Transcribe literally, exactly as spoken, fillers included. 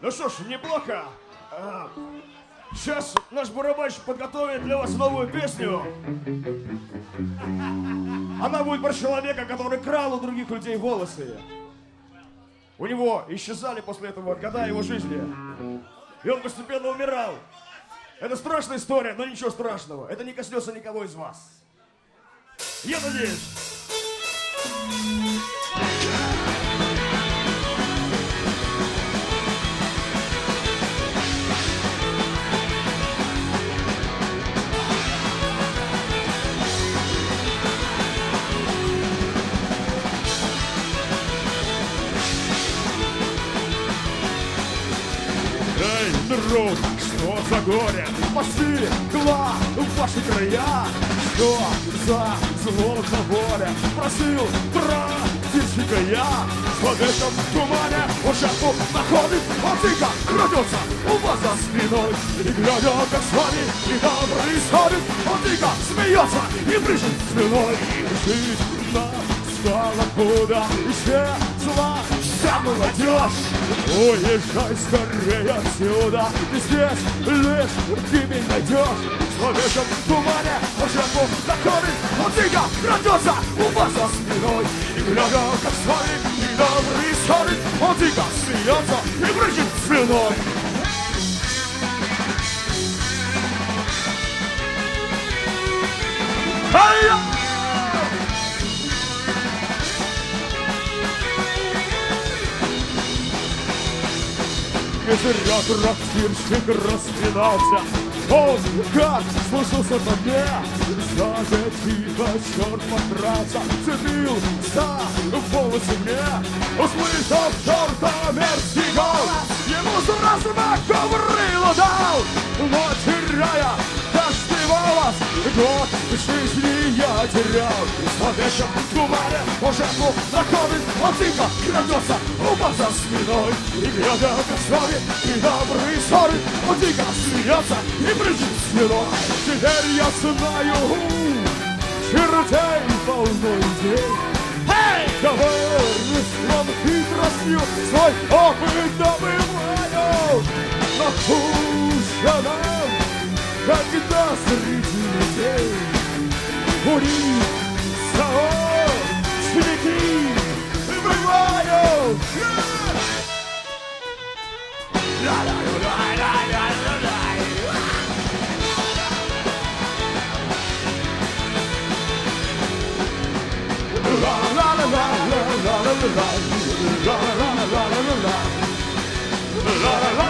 Ну что ж, неплохо. А, сейчас наш барабанщик подготовит для вас новую песню. Она будет про человека, который крал у других людей волосы. У него исчезали после этого года его жизни. И он постепенно умирал. Это страшная история, но ничего страшного. Это не коснется никого из вас. Я надеюсь. Эй, друг, что за горе постигло в ваши края? Что за злобная воля просил практически я? В этом тумане он жертву находит, он тихо крадется у вас за спиной. И глядя, как с вами недобро исходит, он тихо смеется и брызжет слюной. И жизнь настала, куда исчезла вся молодежь. Уезжай скорее отсюда, и здесь лишь ты меня найдешь. В этом тумане он жертву находит, он тихо крадется у вас за спиной. И глядя, как с вами недобро исходит, он тихо смеется и брызжет слюной. Ай-я! И зря трактирщик распинался. Он как слышался на дне, сзади тихо черт матраса цепился в волосы мне. Услышав черта мерзкий голос, ему сразу на коврило дал. Но теряя каждый волос, год жизни я терял. В вечном тумане он жертву находит, он тихо крадется у вас за спиной. И глядя, как с вами недобрый ссоры, он тихо смеется и брызжет слюной. Теперь я знаю, чертей полно идей. Эй! Коварностью, хитростью свой опыт добываю. Но хуже нам, когда среди людей курить того цветы бывают. La la la la la la la la la la la la la la la